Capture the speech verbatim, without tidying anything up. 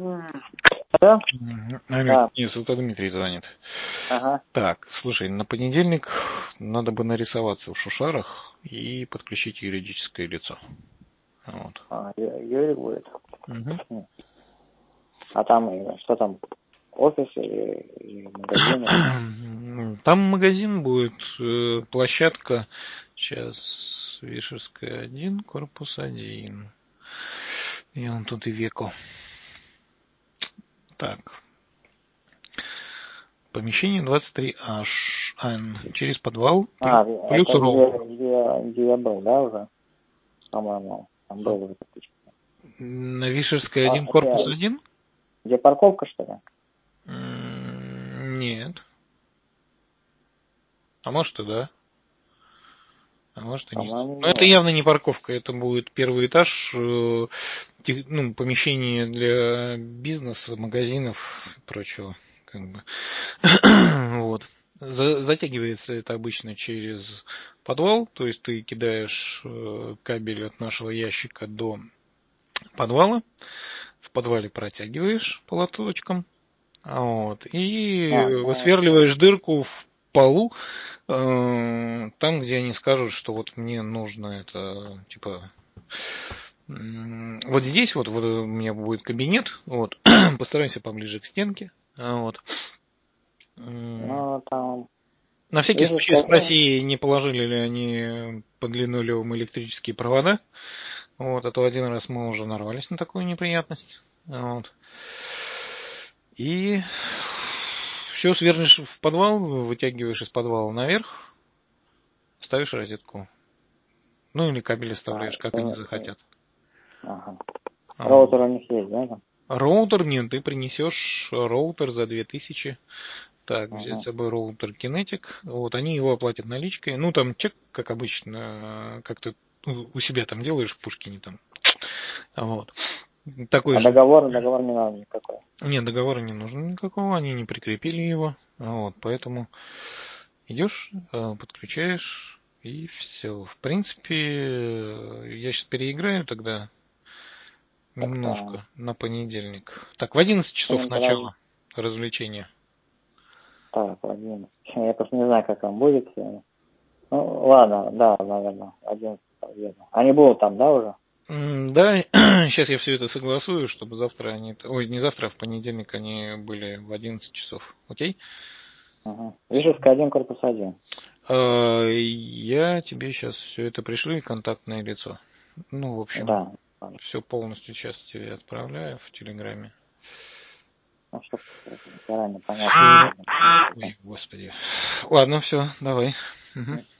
Да? Алло, Да. нет, это Дмитрий звонит. Ага. Так, слушай, на понедельник надо бы нарисоваться в Шушарах и подключить юридическое лицо. Вот. А, Ю- Юрий будет. Угу. А там, э, что там, офис или, или магазин? Там магазин будет, э, площадка, сейчас Вишерская один, корпус один. И он тут и веко. Так. Помещение двадцать три аш эн. Через подвал. А, Плюс это роутер. где, где, где я был, да, уже? По-моему, там был уже подключен. На Вишерской А, один, корпус где, один? где парковка, что ли? М, Нет. А может и да. А может и нет. По-моему, Но это нет. явно не парковка, это будет первый этаж, э, тех- ну, помещение для бизнеса, магазинов и прочего. Как бы. Вот. За- затягивается это обычно через подвал, то есть ты кидаешь э, кабель от нашего ящика до подвала, в подвале протягиваешь по лоточкам, вот, и А, ну, высверливаешь дырку в полу, э, там, где они скажут, что вот мне нужно это, типа, м, вот здесь вот, вот у меня будет кабинет, вот, постараемся поближе к стенке, а, вот. М, ну, там, На всякий видишь, случай скажи. спроси, не положили ли они под линолеум электрические провода, вот, а то один раз мы уже нарвались на такую неприятность, вот. И все свернешь в подвал, вытягиваешь из подвала наверх, ставишь розетку. Ну или кабель А, оставляешь, как они э, э, захотят. ага. А, Роутер у них есть, да, там? Роутер нет, ты принесешь роутер за две тысячи. Так, взять с Ага. собой роутер Kinetic. Вот, они его оплатят наличкой. Ну, там чек, как обычно, как ты у себя там делаешь в Пушкине там. Вот. Такой А же. договор, договор не надо никакой. Нет, договора не нужно никакого, они не прикрепили его. Вот, поэтому идешь, э, подключаешь и все. В принципе, э, я сейчас переиграю тогда Так, там, немножко на понедельник. Так, в одиннадцать часов блин, подожди. начало развлечения. Так, один. Я просто не знаю, как он будет сегодня. Ну, ладно, да, наверное, один. Они будут там, да, уже? М, Да, сейчас я все это согласую, чтобы завтра они... Ой, не завтра, а в понедельник они были в одиннадцать часов. Окей? Ага. Вишевская один, корпус один. А, Я тебе сейчас все это пришлю и контактное лицо. Ну, в общем, Да. все полностью сейчас тебе отправляю в Телеграме. Ну, что заранее понятно. Ой, господи. Ладно, все, давай. Мгм.